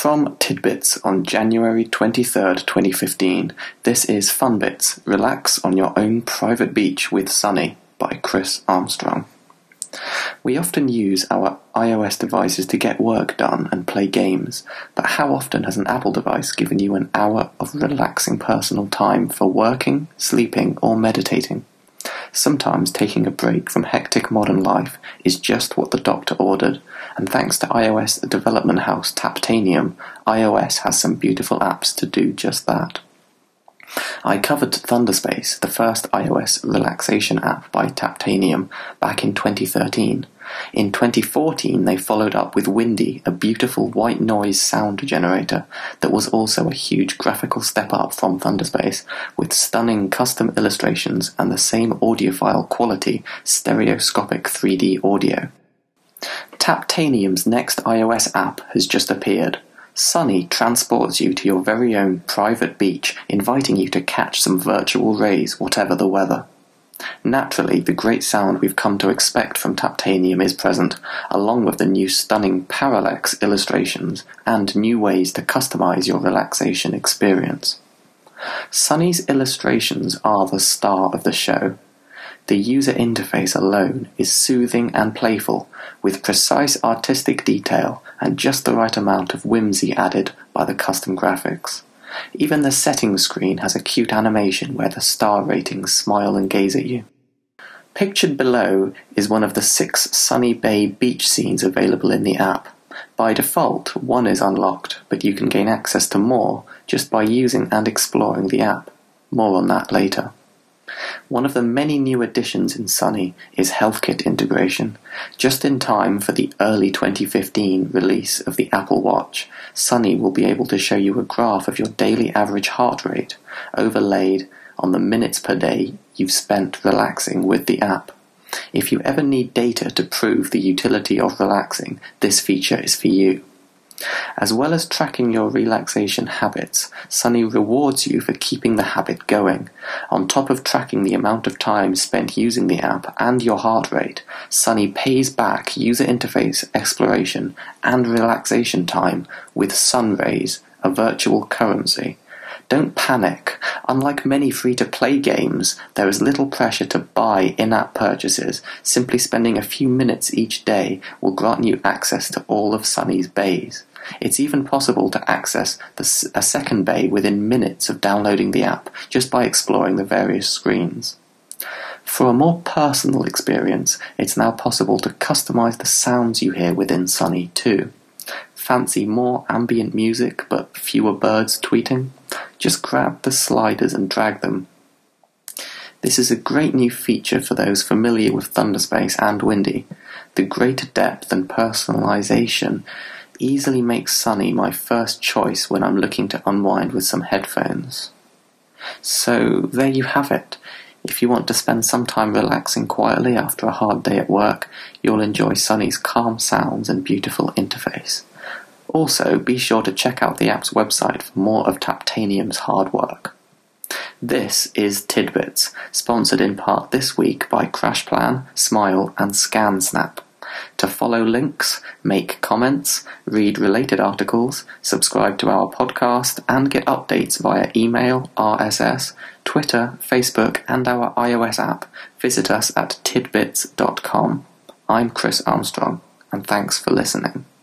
From Tidbits on January 23rd, 2015, this is Fun Bits, Relax on Your Own Private Beach with Sunny by Chris Armstrong. We often use our iOS devices to get work done and play games, but how often has an Apple device given you an hour of relaxing personal time for working, sleeping, or meditating? Sometimes taking a break from hectic modern life is just what the doctor ordered, and thanks to iOS development house Taptanium, iOS has some beautiful apps to do just that. I covered Thunderspace, the first iOS relaxation app by Taptanium, back in 2013. In 2014, they followed up with Windy, a beautiful white noise sound generator that was also a huge graphical step up from Thunderspace, with stunning custom illustrations and the same audiophile quality stereoscopic 3D audio. Taptanium's next iOS app has just appeared. Sunny transports you to your very own private beach, inviting you to catch some virtual rays, whatever the weather. Naturally, the great sound we've come to expect from Taptanium is present, along with the new stunning parallax illustrations and new ways to customize your relaxation experience. Sunny's illustrations are the star of the show. The user interface alone is soothing and playful, with precise artistic detail and just the right amount of whimsy added by the custom graphics. Even the settings screen has a cute animation where the star ratings smile and gaze at you. Pictured below is one of the 6 Sunny Bay beach scenes available in the app. By default, one is unlocked, but you can gain access to more just by using and exploring the app. More on that later. One of the many new additions in Sunny is HealthKit integration. Just in time for the early 2015 release of the Apple Watch, Sunny will be able to show you a graph of your daily average heart rate, overlaid on the minutes per day you've spent relaxing with the app. If you ever need data to prove the utility of relaxing, this feature is for you. As well as tracking your relaxation habits, Sunny rewards you for keeping the habit going. On top of tracking the amount of time spent using the app and your heart rate, Sunny pays back user interface exploration and relaxation time with sun rays, a virtual currency. Don't panic. Unlike many free-to-play games, there is little pressure to buy in-app purchases. Simply spending a few minutes each day will grant you access to all of Sunny's bays. It's even possible to access a second bay within minutes of downloading the app, just by exploring the various screens. For a more personal experience, it's now possible to customize the sounds you hear within Sunny too. Fancy more ambient music but fewer birds tweeting? Just grab the sliders and drag them. This is a great new feature for those familiar with Thunderspace and Windy. The greater depth and personalization easily makes Sunny my first choice when I'm looking to unwind with some headphones. So there you have it. If you want to spend some time relaxing quietly after a hard day at work, you'll enjoy Sunny's calm sounds and beautiful interface. Also, be sure to check out the app's website for more of Taptanium's hard work. This is Tidbits, sponsored in part this week by CrashPlan, Smile and ScanSnap. To follow links, make comments, read related articles, subscribe to our podcast, and get updates via email, RSS, Twitter, Facebook, and our iOS app, visit us at tidbits.com. I'm Chris Armstrong, and thanks for listening.